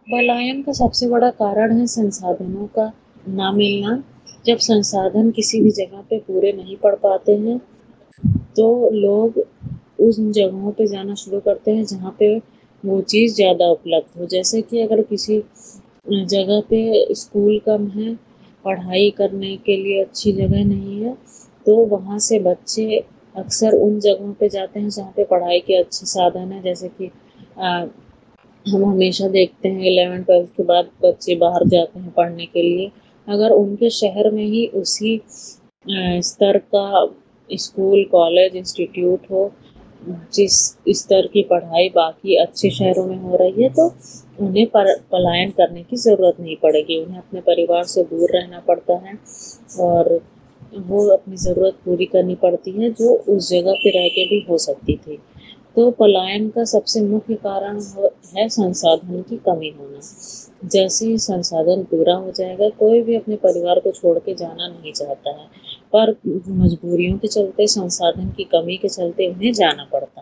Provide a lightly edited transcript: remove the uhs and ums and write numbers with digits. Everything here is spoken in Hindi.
पलायन का सबसे बड़ा कारण है संसाधनों का ना मिलना। जब संसाधन किसी भी जगह पे पूरे नहीं पड़ पाते हैं, तो लोग उन जगहों पे जाना शुरू करते हैं जहाँ पे वो चीज़ ज़्यादा उपलब्ध हो। जैसे कि अगर किसी जगह पे स्कूल कम है, पढ़ाई करने के लिए अच्छी जगह नहीं है, तो वहाँ से बच्चे अक्सर उन जगहों पे जाते हैं जहाँ पे पढ़ाई के अच्छे साधन हैं। जैसे कि हम हमेशा देखते हैं 11वीं 12वीं के बाद बच्चे बाहर जाते हैं पढ़ने के लिए। अगर उनके शहर में ही उसी स्तर का स्कूल, कॉलेज, इंस्टीट्यूट हो, जिस स्तर की पढ़ाई बाकी अच्छे शहरों में हो रही है, तो उन्हें पलायन करने की ज़रूरत नहीं पड़ेगी। उन्हें अपने परिवार से दूर रहना पड़ता है और वो अपनी ज़रूरत पूरी करनी पड़ती है जो उस जगह पे रह के भी हो सकती थी। तो पलायन का सबसे मुख्य कारण है संसाधन की कमी होना। जैसे ही संसाधन पूरा हो जाएगा, कोई भी अपने परिवार को छोड़ के जाना नहीं चाहता है, पर मजबूरियों के चलते, संसाधन की कमी के चलते उन्हें जाना पड़ता है।